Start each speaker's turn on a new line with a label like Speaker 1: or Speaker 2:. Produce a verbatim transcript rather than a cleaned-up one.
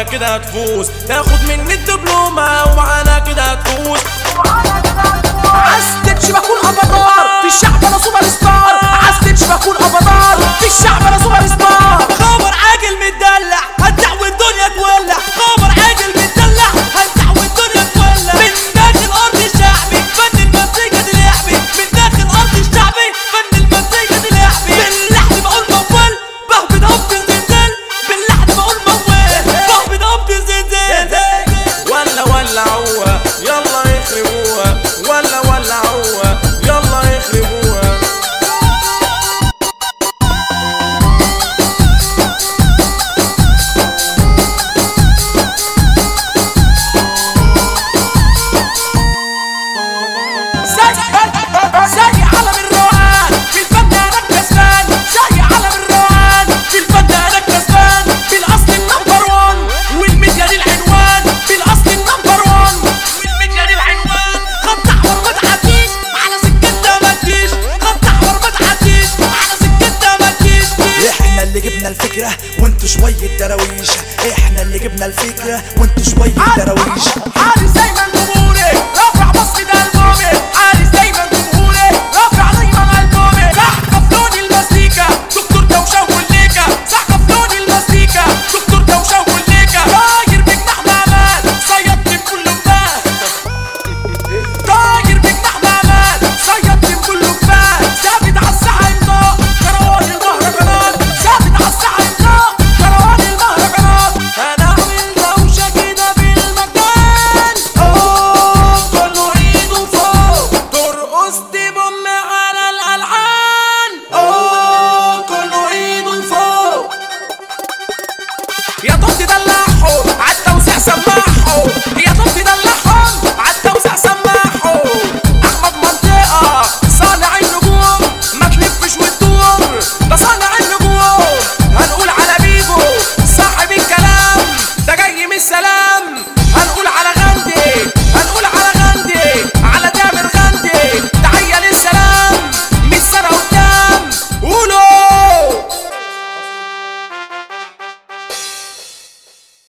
Speaker 1: كده هتفوز، تاخد مني الدبلومة ومعانا كده هتفوز.
Speaker 2: عستك بكون افاتار في الشعب انا سوبر ستار، عستك بكون افاتار في الشعب انا سوبر ستار.
Speaker 1: خبر عاجل متدلع هدع والدنيا تولع، خبر عاجل متدلع هدع والدنيا تولع. من داخل ارض الشعبي فن المزيكا دي لعبي، من داخل ارض الشعبي فن المزيكا دي لعبي. باللحن بقول موال بهبد هبط الزلزال، باللحن بقول موال بهبد هبط الزلزال. ولا ولعوها يلا يخربوها، ولا ولعوها يلا يخربوها.
Speaker 2: زي علم الروقان في الفن انا كسبان، زي علم الروقان في الفن انا كسبان. بالاصل النمبر وان والميديا دي العنوان، بالاصل النمبر وان والميديا دي العنوان. خط احمر ما تعديش على سكتنا ما تجيش، خط احمر ما تعديش على سكتنا ما تجيش.
Speaker 3: احنا اللي جبنا الفكرة وانتوا شوية دراويش، احنا اللي جبنا الفكرة